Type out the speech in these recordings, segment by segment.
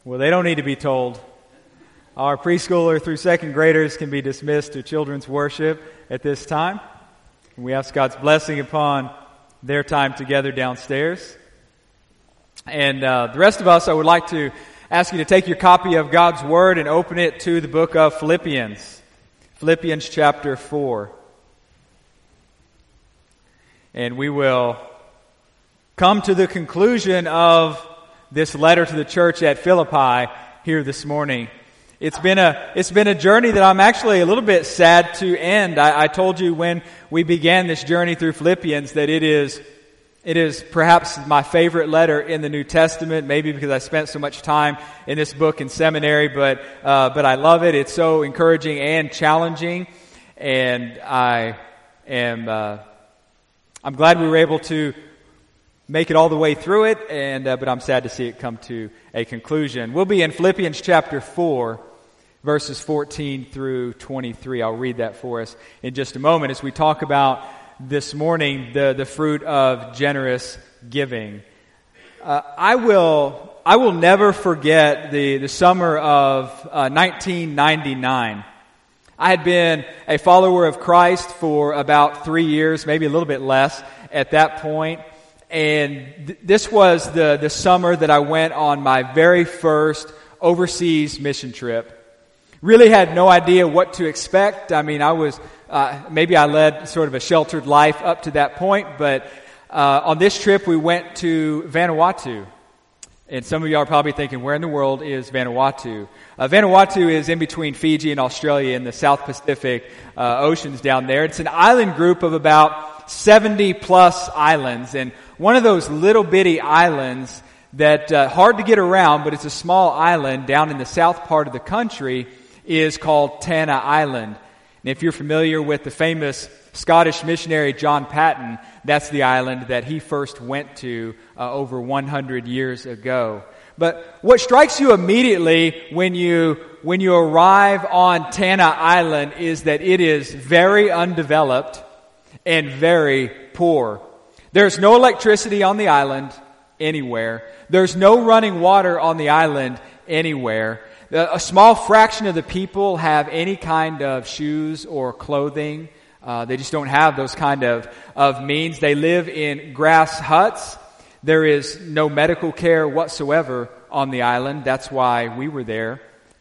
Well, they don't need to be told. Our preschooler through second graders can be dismissed to children's worship at this time. We ask God's blessing upon their time together downstairs. And the rest of us, I would like to ask you to take your copy of God's Word and open it to the book of Philippians. Philippians chapter 4. And we will come to the conclusion of this letter to the church at Philippi here this morning. It's been a journey that I'm actually a little bit sad to end. I told you when we began this journey through Philippians that it is perhaps my favorite letter in the New Testament, maybe because I spent so much time in this book in seminary, but I love it. It's so encouraging and challenging, and I'm glad we were able to make it all the way through it, but I'm sad to see it come to a conclusion. We'll be in Philippians chapter 4, verses 14 through 23. I'll read that for us in just a moment as we talk about this morning the fruit of generous giving. I will never forget the summer of 1999. I had been a follower of Christ for about 3 years, maybe a little bit less at that point. And this was the summer that I went on my very first overseas mission trip. Really had no idea what to expect. I mean, I was maybe I led sort of a sheltered life up to that point, but on this trip we went to Vanuatu. And some of you are probably thinking, where in the world is Vanuatu? Vanuatu is in between Fiji and Australia in the South Pacific oceans down there. It's an island group of about 70 plus islands, and one of those little bitty islands that hard to get around, but it's a small island down in the south part of the country, is called Tanna Island. And if you're familiar with the famous Scottish missionary John Paton, that's the island that he first went to over 100 years ago. But what strikes you immediately when you arrive on Tanna Island is that it is very undeveloped and very poor. There's no electricity on the island anywhere. There's no running water on the island anywhere. A small fraction of the people have any kind of shoes or clothing. They just don't have those kind of means. They live in grass huts. There is no medical care whatsoever on the island. That's why we were there.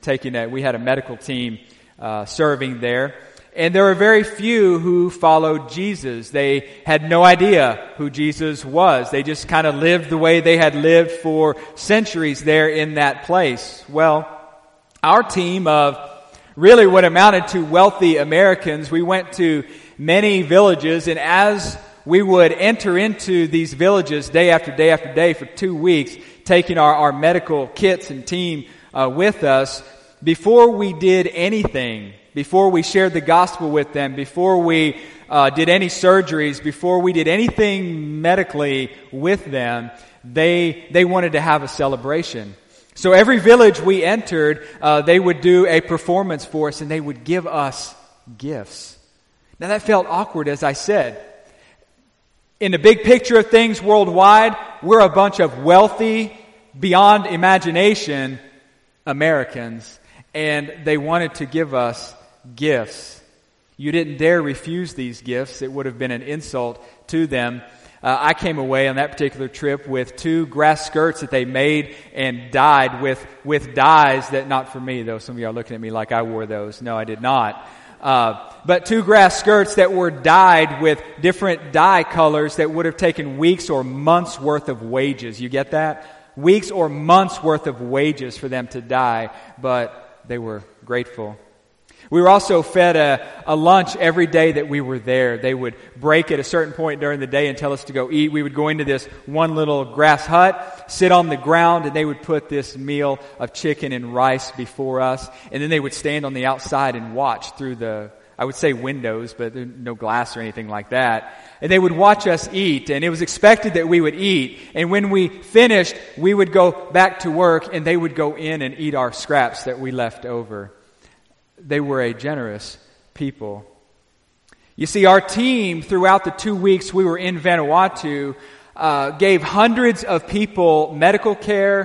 We had a medical team serving there. And there were very few who followed Jesus. They had no idea who Jesus was. They just kind of lived the way they had lived for centuries there in that place. Well, our team of really what amounted to wealthy Americans, we went to many villages, and as we would enter into these villages day after day after day for 2 weeks, taking our medical kits and team with us, before we did anything, before we shared the gospel with them, before we did any surgeries, before we did anything medically with them, they wanted to have a celebration. So every village we entered, they would do a performance for us, and they would give us gifts. Now that felt awkward, as I said. In the big picture of things worldwide, we're a bunch of wealthy, beyond imagination Americans, and they wanted to give us gifts. You didn't dare refuse these gifts. It would have been an insult to them. I came away on that particular trip with 2 grass skirts that they made and dyed with dyes that, not for me though, some of you are looking at me like I wore those. No, I did not. But 2 grass skirts that were dyed with different dye colors that would have taken weeks or months worth of wages. You get that? Weeks or months worth of wages for them to dye, but they were grateful. We were also fed a lunch every day that we were there. They would break at a certain point during the day and tell us to go eat. We would go into this one little grass hut, sit on the ground, and they would put this meal of chicken and rice before us. And then they would stand on the outside and watch through I would say windows, but there's no glass or anything like that. And they would watch us eat, and it was expected that we would eat. And when we finished, we would go back to work, and they would go in and eat our scraps that we left over. They were a generous people. You see, our team, throughout the 2 weeks we were in Vanuatu, gave hundreds of people medical care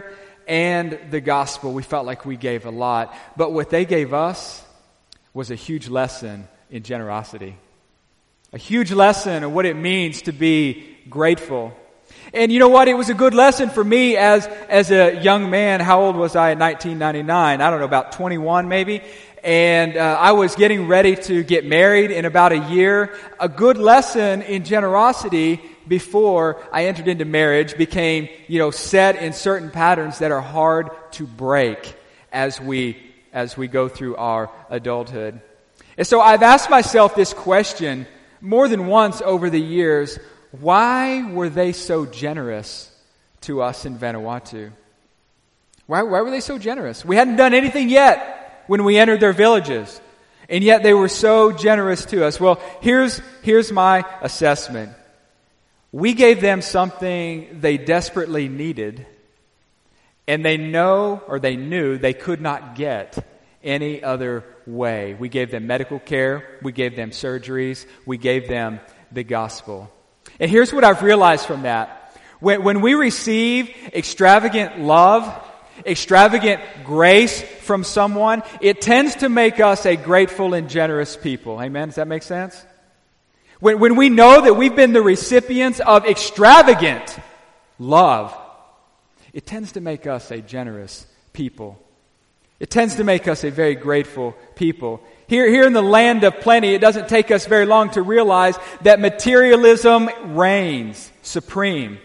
and the gospel, we felt like we gave a lot. But what they gave us was a huge lesson in generosity. A huge lesson of what it means to be grateful. And you know what? It was a good lesson for me as a young man. How old was I in 1999? I don't know, about 21 maybe. And I was getting ready to get married in about a year. A good lesson in generosity before I entered into marriage became, set in certain patterns that are hard to break as we go through our adulthood. And so I've asked myself this question more than once over the years: why were they so generous to us in Vanuatu? Why were they so generous? We hadn't done anything yet when we entered their villages, and yet they were so generous to us. Well, here's my assessment. We gave them something they desperately needed, and they knew they could not get any other way. We gave them medical care, we gave them surgeries, we gave them the gospel. And here's what I've realized from that. When we receive extravagant love, extravagant grace from someone, it tends to make us a grateful and generous people. Amen? Does that make sense? When we know that we've been the recipients of extravagant love, it tends to make us a generous people. It tends to make us a very grateful people. Here in the land of plenty, it doesn't take us very long to realize that materialism reigns supreme.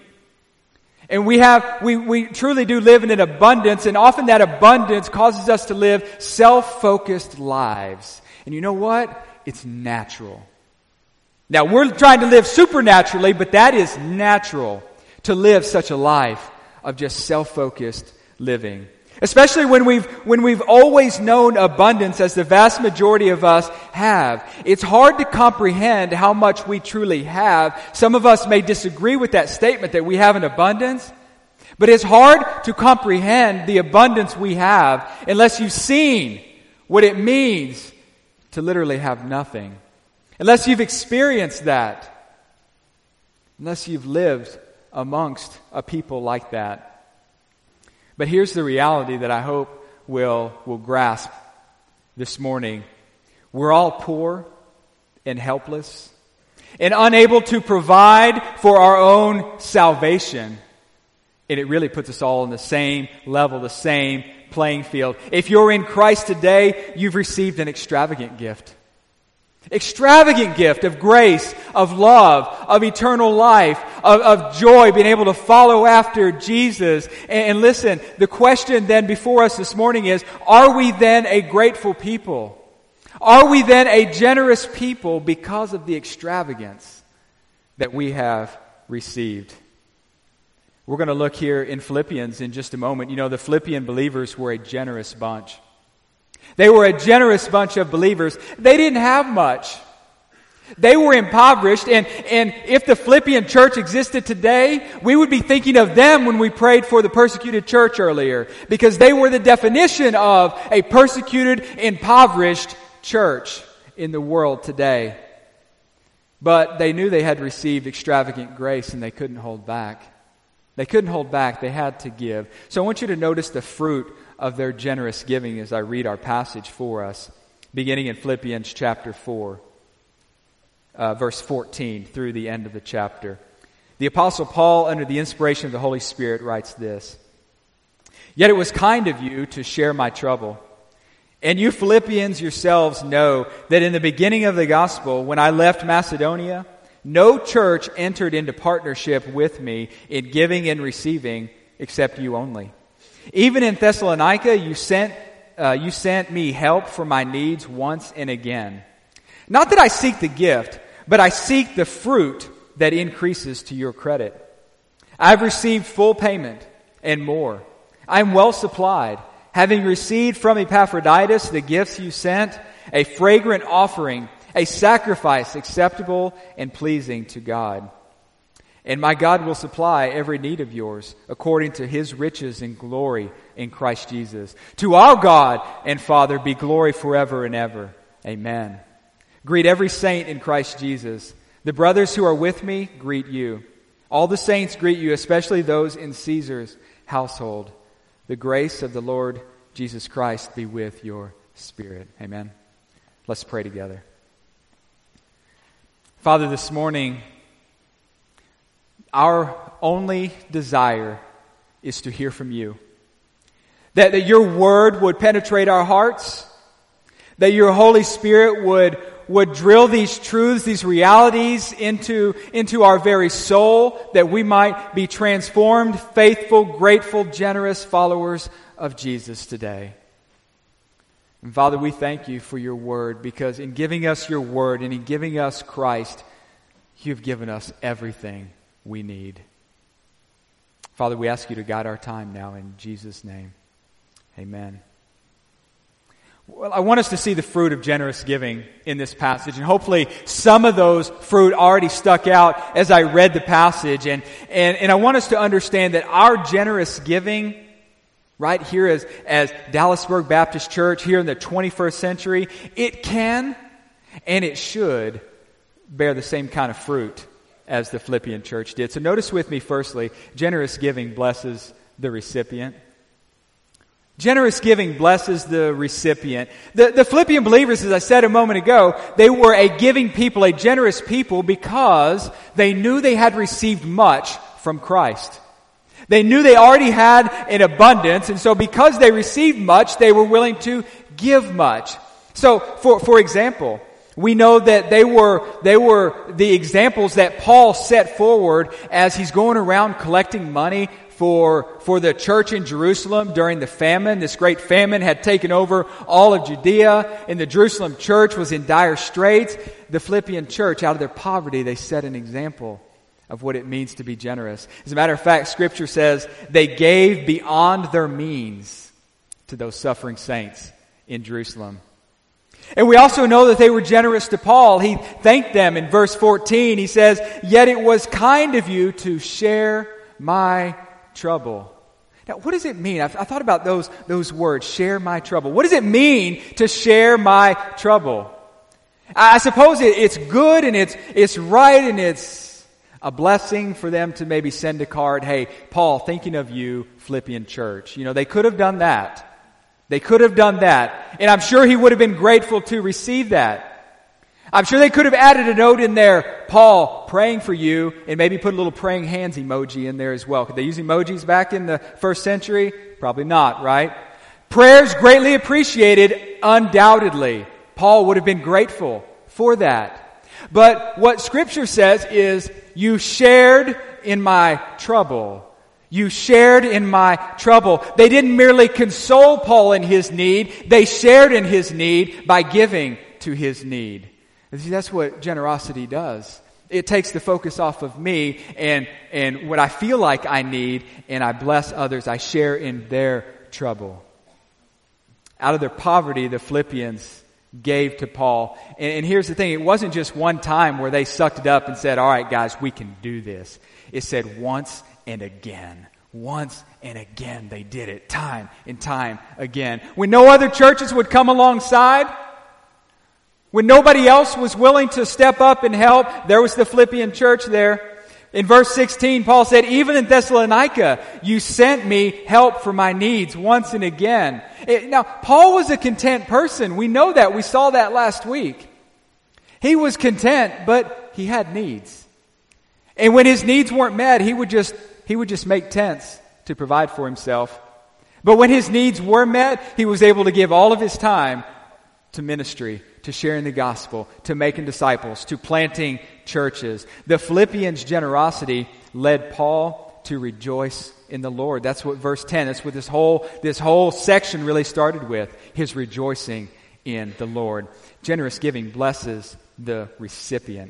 And we truly do live in an abundance, and often that abundance causes us to live self-focused lives. And you know what? It's natural. Now, we're trying to live supernaturally, but that is natural, to live such a life of just self-focused living. Especially when we've always known abundance, as the vast majority of us have. It's hard to comprehend how much we truly have. Some of us may disagree with that statement that we have an abundance, but it's hard to comprehend the abundance we have unless you've seen what it means to literally have nothing. Unless you've experienced that. Unless you've lived amongst a people like that. But here's the reality that I hope we'll grasp this morning. We're all poor and helpless and unable to provide for our own salvation. And it really puts us all on the same level, the same playing field. If you're in Christ today, you've received an extravagant gift. Extravagant gift of grace, of love, of eternal life, of joy, being able to follow after Jesus. And listen, the question then before us this morning is, are we then a grateful people? Are we then a generous people because of the extravagance that we have received? We're going to look here in Philippians in just a moment. You know, the Philippian believers were a generous bunch. They were a generous bunch of believers. They didn't have much. They were impoverished, and if the Philippian church existed today, we would be thinking of them when we prayed for the persecuted church earlier, because they were the definition of a persecuted, impoverished church in the world today. But they knew they had received extravagant grace, and they couldn't hold back. They couldn't hold back. They had to give. So I want you to notice the fruit of their generous giving as I read our passage for us, beginning in Philippians chapter 4, verse 14 through the end of the chapter. The Apostle Paul, under the inspiration of the Holy Spirit, writes this: "Yet it was kind of you to share my trouble. And you Philippians yourselves know that in the beginning of the gospel, when I left Macedonia, no church entered into partnership with me in giving and receiving except you only. Even in Thessalonica, you sent me help for my needs once and again. Not that I seek the gift, but I seek the fruit that increases to your credit. I've received full payment and more. I'm well supplied, having received from Epaphroditus the gifts you sent, a fragrant offering, a sacrifice acceptable and pleasing to God. And my God will supply every need of yours according to His riches and glory in Christ Jesus. To our God and Father be glory forever and ever. Amen. Greet every saint in Christ Jesus. The brothers who are with me greet you. All the saints greet you, especially those in Caesar's household. The grace of the Lord Jesus Christ be with your spirit. Amen. Let's pray together. Father, this morning, our only desire is to hear from you. That your word would penetrate our hearts. That your Holy Spirit would drill these truths, these realities into our very soul, that we might be transformed, faithful, grateful, generous followers of Jesus today. And Father, we thank you for your word, because in giving us your word and in giving us Christ, you've given us everything we need. Father, we ask you to guide our time now in Jesus' name. Amen. Well, I want us to see the fruit of generous giving in this passage, and hopefully some of those fruit already stuck out as I read the passage. And I want us to understand that our generous giving right here as Dallasburg Baptist Church here in the 21st century, it can and it should bear the same kind of fruit as the Philippian church did. So notice with me, firstly, generous giving blesses the recipient. Generous giving blesses the recipient. The Philippian believers, as I said a moment ago, they were a giving people, a generous people, because they knew they had received much from Christ. They knew they already had an abundance, and so because they received much, they were willing to give much. So, for example, we know that they were the examples that Paul set forward as he's going around collecting money for the church in Jerusalem during the famine. This great famine had taken over all of Judea, and the Jerusalem church was in dire straits. The Philippian church, out of their poverty, they set an example of what it means to be generous. As a matter of fact, Scripture says they gave beyond their means to those suffering saints in Jerusalem. And we also know that they were generous to Paul. He thanked them in verse 14. He says, "Yet it was kind of you to share my trouble." Now, what does it mean? I thought about those words, share my trouble. What does it mean to share my trouble? I suppose it's good and it's right and it's a blessing for them to maybe send a card, "Hey, Paul, thinking of you, Philippian church." You know, they could have done that. They could have done that. And I'm sure he would have been grateful to receive that. I'm sure they could have added a note in there, "Paul, praying for you," and maybe put a little praying hands emoji in there as well. Could they use emojis back in the first century? Probably not, right? Prayers greatly appreciated, undoubtedly. Paul would have been grateful for that. But what Scripture says is, you shared in my trouble. You shared in my trouble. They didn't merely console Paul in his need. They shared in his need by giving to his need. And see, that's what generosity does. It takes the focus off of me and what I feel like I need, and I bless others. I share in their trouble. Out of their poverty, the Philippians gave to Paul. And here's the thing. It wasn't just one time where they sucked it up and said, "All right, guys, we can do this." It said once and again. Once and again they did it. Time and time again. When no other churches would come alongside, when nobody else was willing to step up and help, there was the Philippian church there. In verse 16, Paul said, "Even in Thessalonica, you sent me help for my needs once and again." Now, Paul was a content person. We know that. We saw that last week. He was content, but he had needs. And when his needs weren't met, he would just make tents to provide for himself. But when his needs were met, he was able to give all of his time to ministry, to sharing the gospel, to making disciples, to planting churches. The Philippians' generosity led Paul to rejoice in the Lord. That's what verse 10, that's what this whole section really started with, his rejoicing in the Lord. Generous giving blesses the recipient.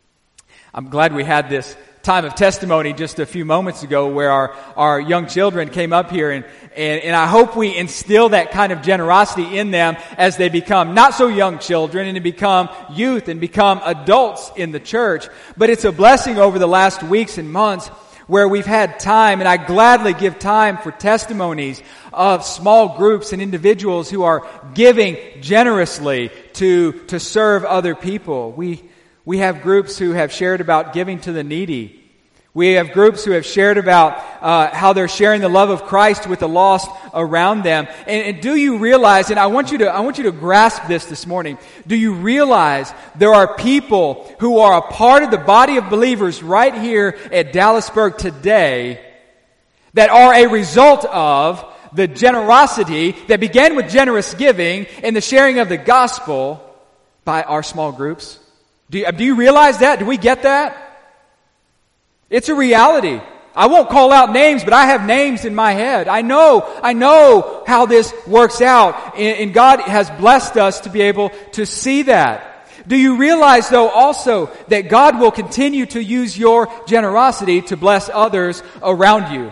I'm glad we had this time of testimony just a few moments ago where our young children came up here, and I hope we instill that kind of generosity in them as they become not so young children and become youth and become adults in the church. But it's a blessing over the last weeks and months where we've had time, and I gladly give time for testimonies of small groups and individuals who are giving generously to serve other people. We have groups who have shared about giving to the needy. We have groups who have shared about how they're sharing the love of Christ with the lost around them. And do you realize, and I want you to grasp this morning, do you realize there are people who are a part of the body of believers right here at Dallasburg today that are a result of the generosity that began with generous giving and the sharing of the gospel by our small groups? Do you realize that? Do we get that? It's a reality. I won't call out names, but I have names in my head. I know how this works out, and God has blessed us to be able to see that. Do you realize, though, also that God will continue to use your generosity to bless others around you?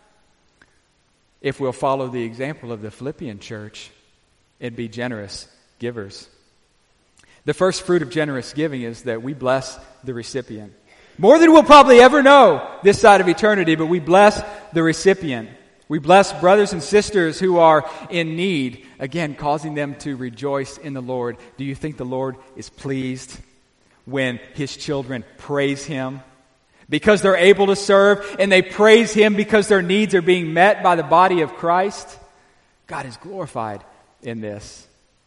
If we'll follow the example of the Philippian church and be generous givers. The first fruit of generous giving is that we bless the recipient. More than we'll probably ever know this side of eternity, but we bless the recipient. We bless brothers and sisters who are in need, again, causing them to rejoice in the Lord. Do you think the Lord is pleased when His children praise Him because they're able to serve, and they praise Him because their needs are being met by the body of Christ? God is glorified in this.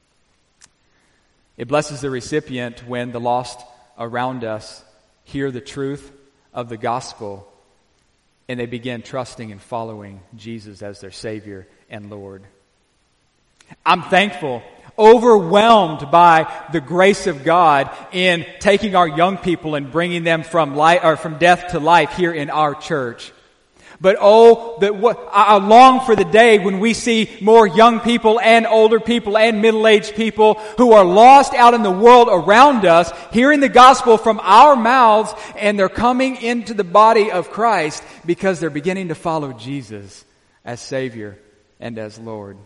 It blesses the recipient when the lost around us hear the truth of the gospel and they begin trusting and following Jesus as their Savior and Lord. I'm thankful, overwhelmed by the grace of God in taking our young people and bringing them from death to life here in our church. But I long for the day when we see more young people and older people and middle-aged people who are lost out in the world around us, hearing the gospel from our mouths, and they're coming into the body of Christ because they're beginning to follow Jesus as Savior and as Lord.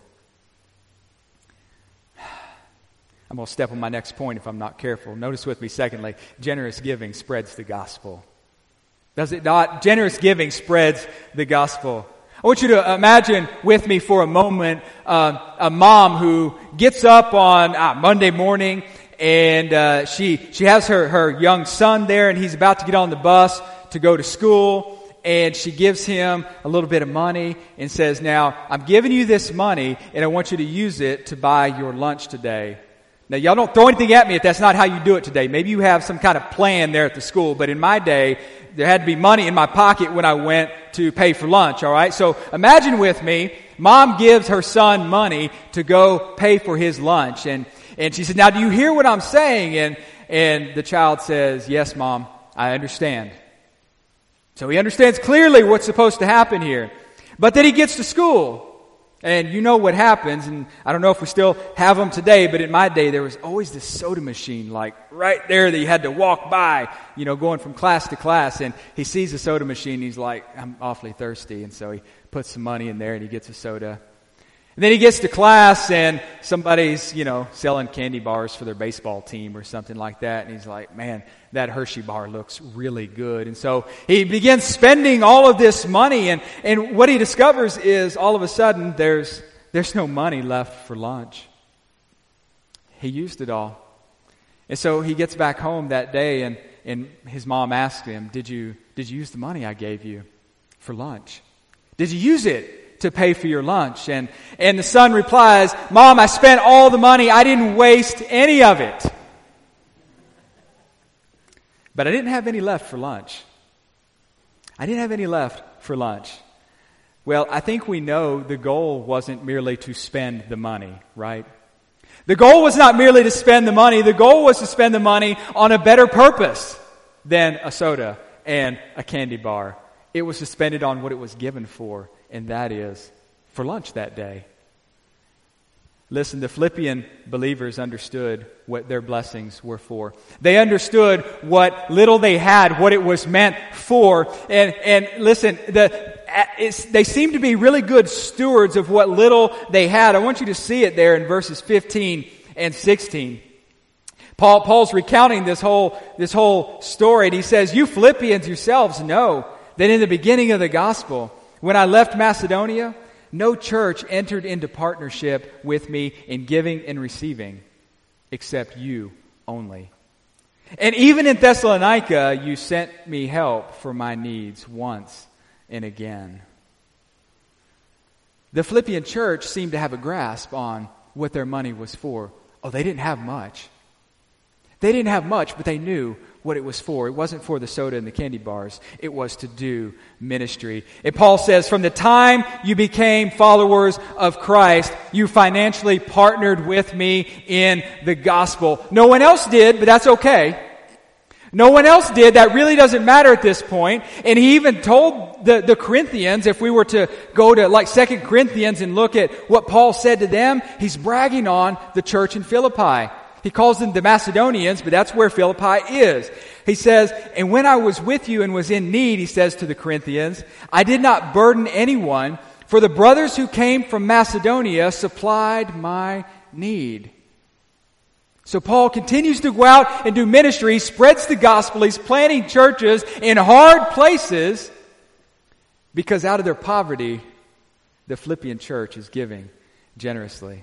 I'm going to step on my next point if I'm not careful. Notice with me, secondly, generous giving spreads the gospel. Does it not? Generous giving spreads the gospel. I want you to imagine with me for a moment a mom who gets up on Monday morning and she has her young son there, and he's about to get on the bus to go to school, and she gives him a little bit of money and says, "Now, I'm giving you this money and I want you to use it to buy your lunch today." Now, y'all don't throw anything at me if that's not how you do it today. Maybe you have some kind of plan there at the school, but in my day, there had to be money in my pocket when I went to pay for lunch, all right? So imagine with me, mom gives her son money to go pay for his lunch. And she said, "Now, do you hear what I'm saying?" And the child says, "Yes, Mom, I understand." So he understands clearly what's supposed to happen here. But then he gets to school. And you know what happens, and I don't know if we still have them today, but in my day there was always this soda machine like right there that you had to walk by, going from class to class. And he sees the soda machine and he's like, "I'm awfully thirsty." And so he puts some money in there and he gets a soda. And then he gets to class and somebody's, selling candy bars for their baseball team or something like that. And he's like, "Man, that Hershey bar looks really good." And so he begins spending all of this money. And what he discovers is all of a sudden there's no money left for lunch. He used it all. And so he gets back home that day and his mom asks him, Did you use the money I gave you for lunch? Did you use it to pay for your lunch?" And the son replies, "Mom, I spent all the money. I didn't waste any of it. But I didn't have any left for lunch." I didn't have any left for lunch. Well, I think we know the goal wasn't merely to spend the money, right? The goal was not merely to spend the money. The goal was to spend the money on a better purpose than a soda and a candy bar. It was to spend it on what it was given for, and that is for lunch that day. Listen, the Philippian believers understood what their blessings were for. They understood what little they had, what it was meant for. And listen, they seem to be really good stewards of what little they had. I want you to see it there in verses 15 and 16. Paul's recounting this whole story, and he says, "You Philippians yourselves know that in the beginning of the gospel, when I left Macedonia, no church entered into partnership with me in giving and receiving, except you only. And even in Thessalonica, you sent me help for my needs once and again. The Philippian church seemed to have a grasp on what their money was for. Oh, they didn't have much. They didn't have much, but they knew what it was for. It wasn't for the soda and the candy bars. It was to do ministry. And Paul says, from the time you became followers of Christ, you financially partnered with me in the gospel. No one else did, but that's okay. No one else did. That really doesn't matter at this point. And he even told the Corinthians, if we were to go to like 2 Corinthians and look at what Paul said to them, he's bragging on the church in Philippi. He calls them the Macedonians, but that's where Philippi is. He says, and when I was with you and was in need, he says to the Corinthians, I did not burden anyone, for the brothers who came from Macedonia supplied my need. So Paul continues to go out and do ministry, spreads the gospel, he's planting churches in hard places, because out of their poverty, the Philippian church is giving generously.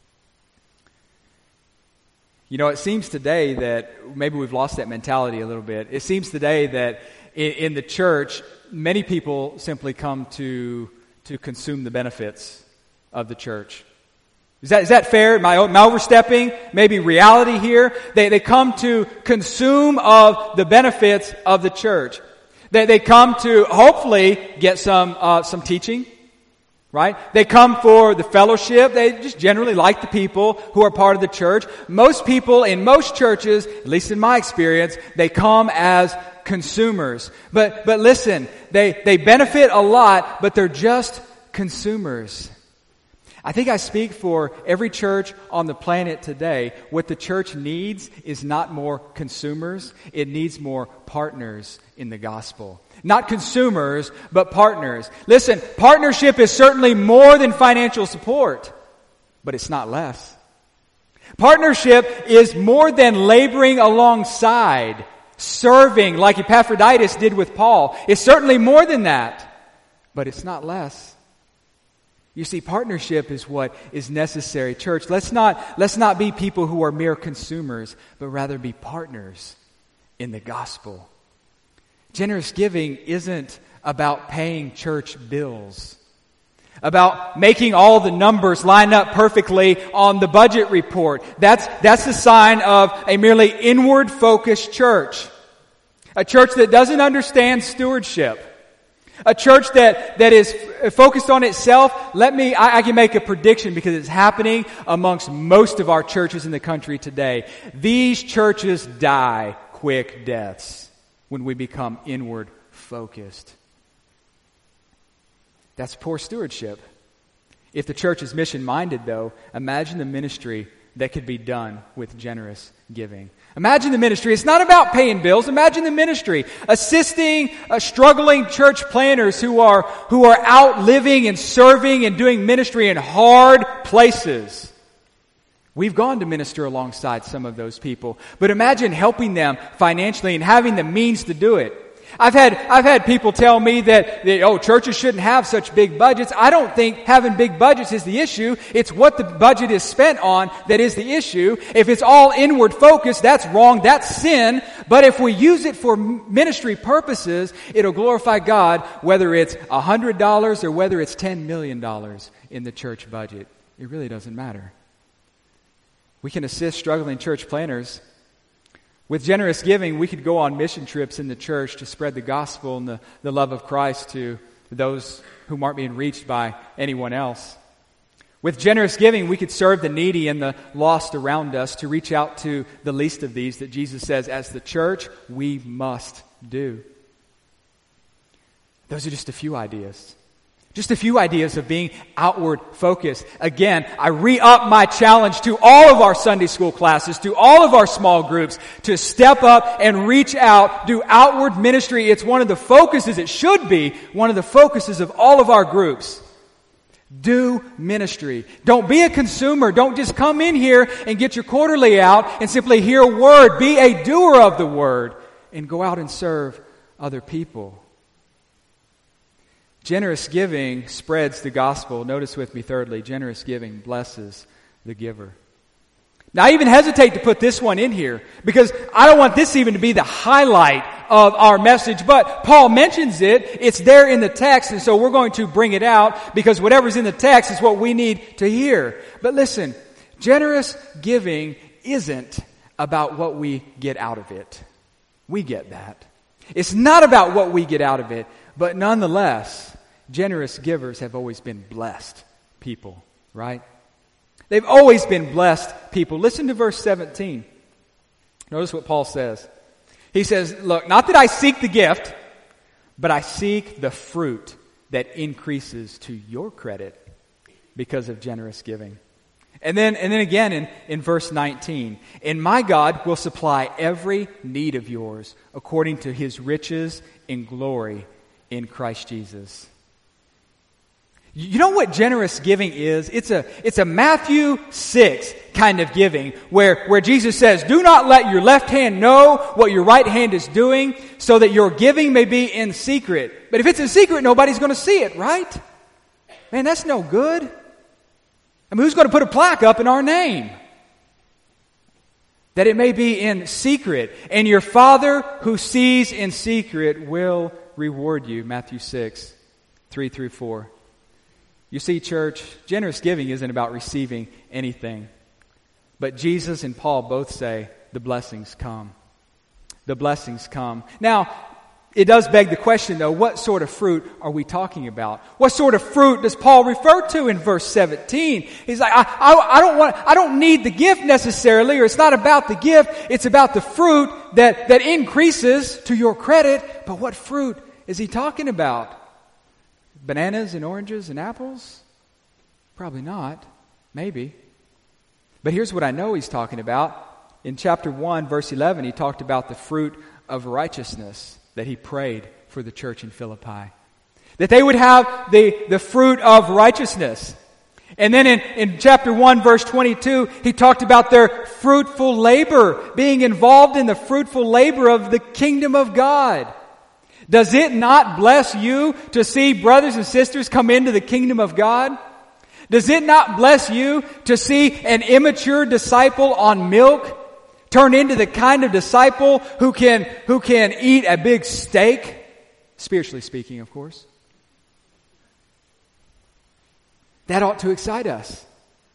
You know, it seems today that maybe we've lost that mentality a little bit. It seems today that in the church, many people simply come to consume the benefits of the church. Is that fair? Am I overstepping maybe reality here? They come to consume of the benefits of the church. They come to hopefully get some teaching. Right? They come for the fellowship. They just generally like the people who are part of the church. Most people in most churches, at least in my experience, they come as consumers. But listen, they benefit a lot, but they're just consumers. I think I speak for every church on the planet today. What the church needs is not more consumers. It needs more partners in the gospel. Not consumers, but partners. Listen, partnership is certainly more than financial support, but it's not less. Partnership is more than laboring alongside, serving like Epaphroditus did with Paul. It's certainly more than that, but it's not less. You see, partnership is what is necessary. Church, let's not be people who are mere consumers, but rather be partners in the gospel. Generous giving isn't about paying church bills, about making all the numbers line up perfectly on the budget report. That's the sign of a merely inward-focused church. A church that doesn't understand stewardship. A church that is focused on itself. I can make a prediction because it's happening amongst most of our churches in the country today. These churches die quick deaths when we become inward focused. That's poor stewardship. If the church is mission-minded, though, imagine the ministry that could be done with generous giving. Imagine the ministry. It's not about paying bills. Imagine the ministry. Assisting struggling church planners who are out living and serving and doing ministry in hard places. We've gone to minister alongside some of those people. But imagine helping them financially and having the means to do it. I've had people tell me that churches shouldn't have such big budgets. I don't think having big budgets is the issue. It's what the budget is spent on that is the issue. If it's all inward focused, that's wrong. That's sin. But if we use it for ministry purposes, it'll glorify God, whether it's $100 or whether it's $10 million in the church budget. It really doesn't matter. We can assist struggling church planners. With generous giving, we could go on mission trips in the church to spread the gospel and the love of Christ to those who aren't being reached by anyone else. With generous giving, we could serve the needy and the lost around us, to reach out to the least of these that Jesus says, as the church, we must do. Those are just a few ideas. Just a few ideas of being outward focused. Again, I re-up my challenge to all of our Sunday school classes, to all of our small groups, to step up and reach out, do outward ministry. It's one of the focuses, it should be one of the focuses of all of our groups. Do ministry. Don't be a consumer. Don't just come in here and get your quarterly out and simply hear a word. Be a doer of the word and go out and serve other people. Generous giving spreads the gospel. Notice with me, thirdly, generous giving blesses the giver. Now, I even hesitate to put this one in here because I don't want this even to be the highlight of our message, but Paul mentions it. It's there in the text, and so we're going to bring it out because whatever's in the text is what we need to hear. But listen, generous giving isn't about what we get out of it. We get that. It's not about what we get out of it, but nonetheless, generous givers have always been blessed people, right? They've always been blessed people. Listen to verse 17. Notice what Paul says. He says, look, not that I seek the gift, but I seek the fruit that increases to your credit because of generous giving. And then again in verse 19, and my God will supply every need of yours according to his riches in glory in Christ Jesus. You know what generous giving is? It's a Matthew 6 kind of giving where Jesus says, do not let your left hand know what your right hand is doing so that your giving may be in secret. But if it's in secret, nobody's going to see it, right? Man, that's no good. I mean, who's going to put a plaque up in our name? That it may be in secret. And your Father who sees in secret will reward you. Matthew 6, 3-4. You see, church, generous giving isn't about receiving anything. But Jesus and Paul both say the blessings come. The blessings come. Now, it does beg the question, though, what sort of fruit are we talking about? What sort of fruit does Paul refer to in verse 17? He's like, I don't need the gift necessarily, or it's not about the gift. It's about the fruit that increases to your credit. But what fruit is he talking about? Bananas and oranges and apples? Probably not. Maybe. But here's what I know he's talking about. In chapter 1, verse 11, he talked about the fruit of righteousness that he prayed for the church in Philippi. That they would have the fruit of righteousness. And then in chapter 1, verse 22, he talked about their fruitful labor, being involved in the fruitful labor of the kingdom of God. Does it not bless you to see brothers and sisters come into the kingdom of God? Does it not bless you to see an immature disciple on milk turn into the kind of disciple who can eat a big steak? Spiritually speaking, of course. That ought to excite us.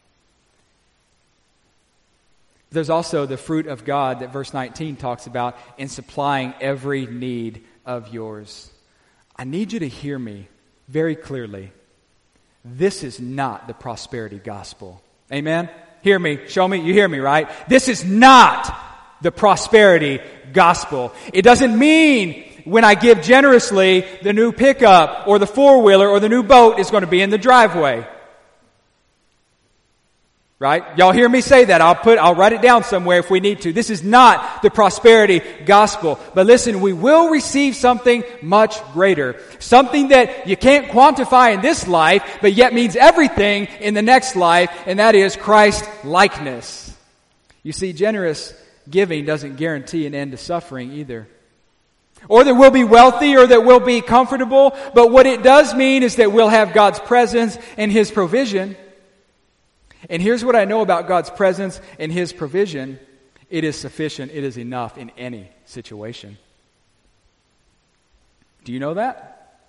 There's also the fruit of God that verse 19 talks about in supplying every need of yours. I need you to hear me very clearly. This is not the prosperity gospel. Amen? Hear me. Show me. You hear me, right? This is not the prosperity gospel. It doesn't mean when I give generously, the new pickup or the four-wheeler or the new boat is going to be in the driveway. Right? Y'all hear me say that. I'll write it down somewhere if we need to. This is not the prosperity gospel. But listen, we will receive something much greater. Something that you can't quantify in this life, but yet means everything in the next life, and that is Christ likeness. You see, generous giving doesn't guarantee an end to suffering either. Or that we'll be wealthy or that we'll be comfortable, but what it does mean is that we'll have God's presence and His provision. And here's what I know about God's presence and His provision. It is sufficient. It is enough in any situation. Do you know that?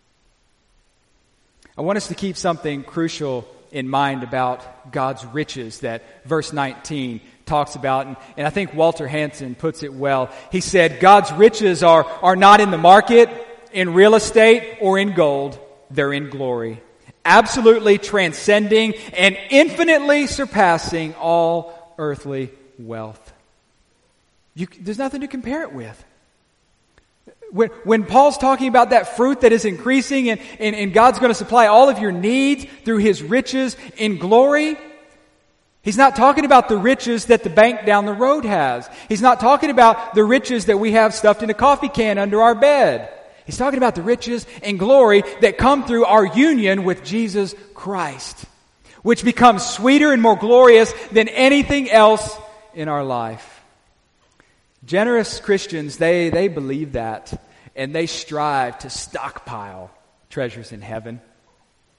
I want us to keep something crucial in mind about God's riches that verse 19 talks about. And I think Walter Hansen puts it well. He said, God's riches are not in the market, in real estate, or in gold. They're in glory. Absolutely transcending and infinitely surpassing all earthly wealth. There's nothing to compare it with. When Paul's talking about that fruit that is increasing and God's going to supply all of your needs through His riches in glory, He's not talking about the riches that the bank down the road has. He's not talking about the riches that we have stuffed in a coffee can under our bed. He's talking about the riches and glory that come through our union with Jesus Christ, which becomes sweeter and more glorious than anything else in our life. Generous Christians, they believe that, and they strive to stockpile treasures in heaven.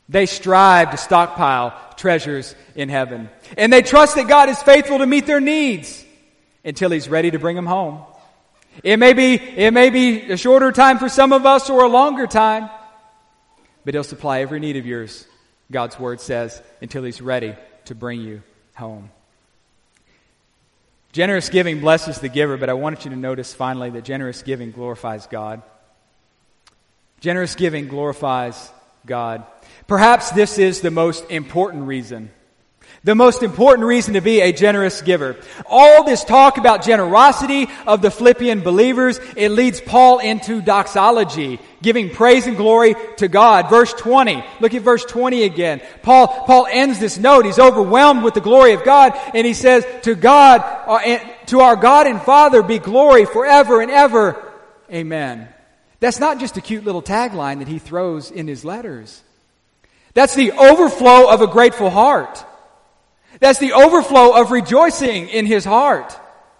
They strive to stockpile treasures in heaven. And they trust that God is faithful to meet their needs until He's ready to bring them home. It may be a shorter time for some of us or a longer time, but He'll supply every need of yours, God's Word says, until He's ready to bring you home. Generous giving blesses the giver, but I wanted you to notice finally that generous giving glorifies God. Generous giving glorifies God. Perhaps this is the most important reason. The most important reason to be a generous giver. All this talk about generosity of the Philippian believers, it leads Paul into doxology, giving praise and glory to God. Verse 20. Look at verse 20 again. Paul ends this note. He's overwhelmed with the glory of God, and he says, to our God and Father be glory forever and ever. Amen. That's not just a cute little tagline that he throws in his letters. That's the overflow of a grateful heart. That's the overflow of rejoicing in his heart.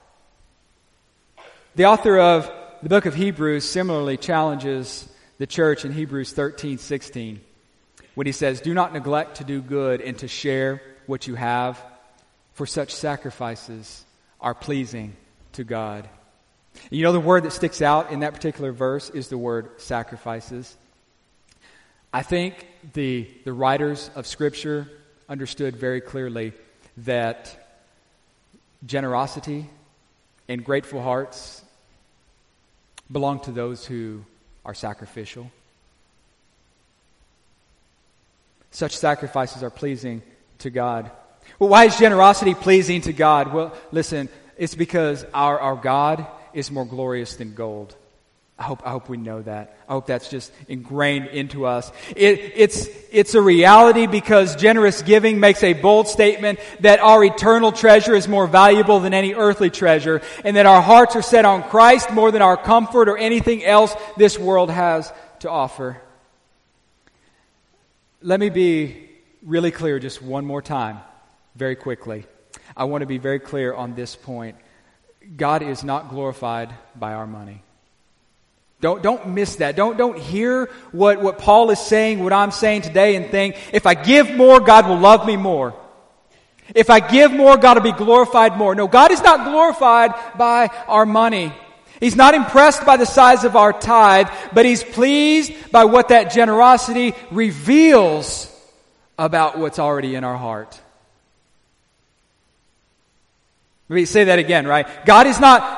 The author of the book of Hebrews similarly challenges the church in Hebrews 13:16 when he says, do not neglect to do good and to share what you have, for such sacrifices are pleasing to God. You know, the word that sticks out in that particular verse is the word sacrifices. I think the writers of Scripture understood very clearly that generosity and grateful hearts belong to those who are sacrificial. Such sacrifices are pleasing to God. Well, why is generosity pleasing to God? Well, listen, it's because our God is more glorious than gold. I hope we know that. I hope that's just ingrained into us. It's a reality because generous giving makes a bold statement that our eternal treasure is more valuable than any earthly treasure, and that our hearts are set on Christ more than our comfort or anything else this world has to offer. Let me be really clear just one more time, very quickly. I want to be very clear on this point. God is not glorified by our money. Don't miss that. Don't hear what Paul is saying, what I'm saying today, and think, if I give more, God will love me more. If I give more, God will be glorified more. No, God is not glorified by our money. He's not impressed by the size of our tithe, but He's pleased by what that generosity reveals about what's already in our heart. Let me say that again, right? God is not,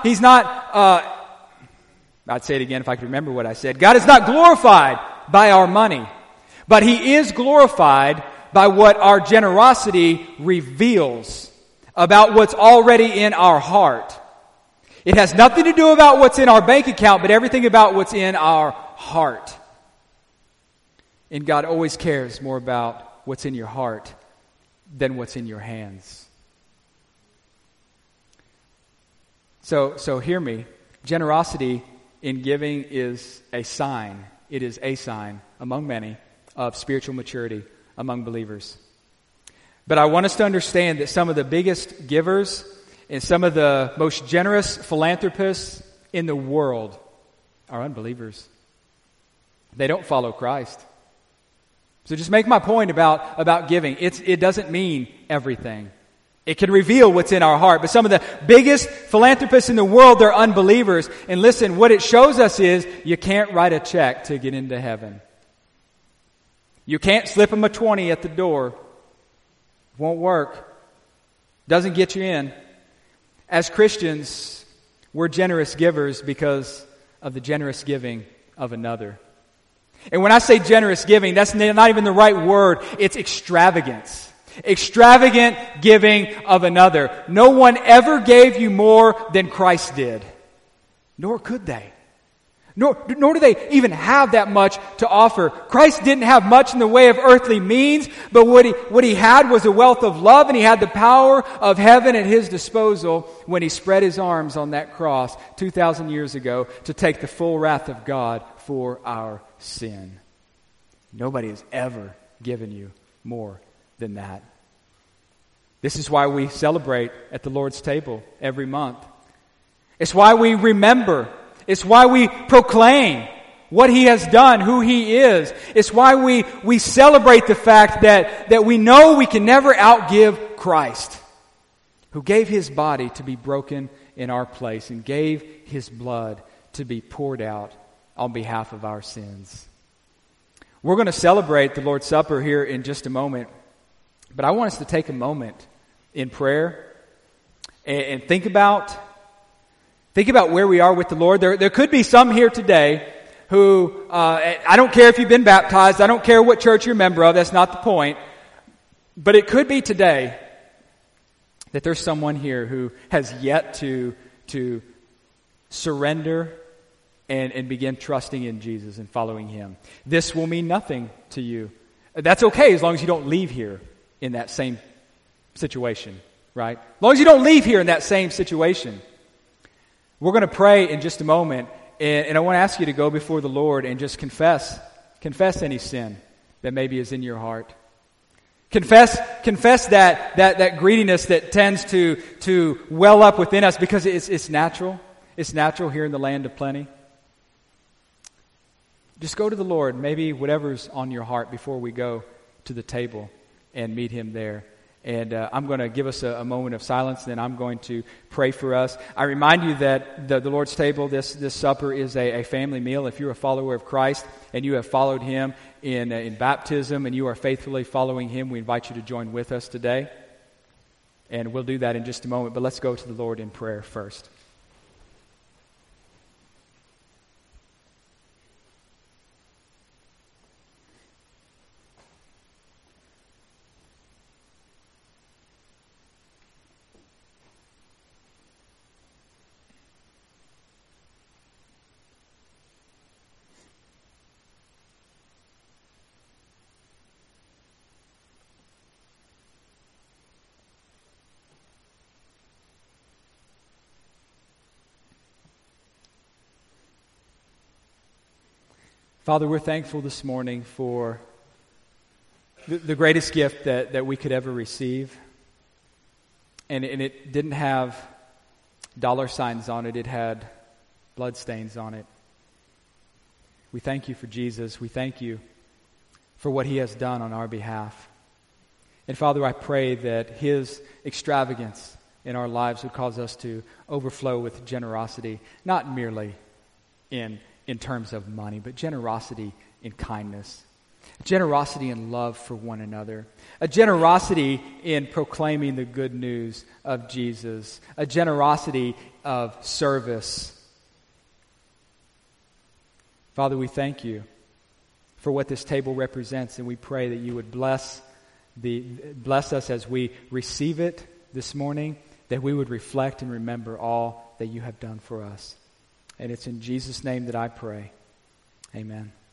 I'd say it again if I could remember what I said. God is not glorified by our money, but He is glorified by what our generosity reveals about what's already in our heart. It has nothing to do about what's in our bank account, but everything about what's in our heart. And God always cares more about what's in your heart than what's in your hands. So hear me. Generosity in giving is a sign. It is a sign among many of spiritual maturity among believers. But I want us to understand that some of the biggest givers and some of the most generous philanthropists in the world are unbelievers. They don't follow Christ. So just make my point about giving. It doesn't mean everything. It can reveal what's in our heart. But some of the biggest philanthropists in the world, they're unbelievers. And listen, what it shows us is you can't write a check to get into heaven. You can't slip them a 20 at the door. Won't work. Doesn't get you in. As Christians, we're generous givers because of the generous giving of another. And when I say generous giving, that's not even the right word. It's extravagance. Extravagant giving of another. No one ever gave you more than Christ did. Nor could they. Nor do they even have that much to offer. Christ didn't have much in the way of earthly means, but what he had was a wealth of love, and He had the power of heaven at His disposal when He spread His arms on that cross 2,000 years ago to take the full wrath of God for our sin. Nobody has ever given you more than that. This is why we celebrate at the Lord's table every month. It's why we remember. It's why we proclaim what He has done, who He is. It's why we celebrate the fact that we know we can never outgive Christ, who gave His body to be broken in our place and gave His blood to be poured out on behalf of our sins. We're going to celebrate the Lord's Supper here in just a moment, but I want us to take a moment in prayer and think about where we are with the Lord. There could be some here today who, I don't care if you've been baptized, I don't care what church you're a member of, that's not the point, but it could be today that there's someone here who has yet to surrender and begin trusting in Jesus and following Him. This will mean nothing to you. That's okay as long as you don't leave here in that same situation, right? As long as you don't leave here in that same situation. We're going to pray in just a moment, and I want to ask you to go before the Lord and just confess any sin that maybe is in your heart. Confess that greediness that tends to well up within us because it's natural. It's natural here in the land of plenty. Just go to the Lord, maybe whatever's on your heart before we go to the table and meet Him there. And I'm going to give us a moment of silence, then I'm going to pray for us. I remind you that the Lord's table, this supper, is a family meal. If you're a follower of Christ and you have followed Him in baptism and you are faithfully following Him, we invite you to join with us today. And we'll do that in just a moment, but let's go to the Lord in prayer first. Father, we're thankful this morning for the greatest gift that we could ever receive. And it didn't have dollar signs on it. It had blood stains on it. We thank you for Jesus. We thank you for what He has done on our behalf. And Father, I pray that His extravagance in our lives would cause us to overflow with generosity, not merely in terms of money, but generosity in kindness, generosity in love for one another, a generosity in proclaiming the good news of Jesus, a generosity of service. Father, we thank you for what this table represents, and we pray that you would bless us as we receive it this morning, that we would reflect and remember all that you have done for us. And it's in Jesus' name that I pray. Amen.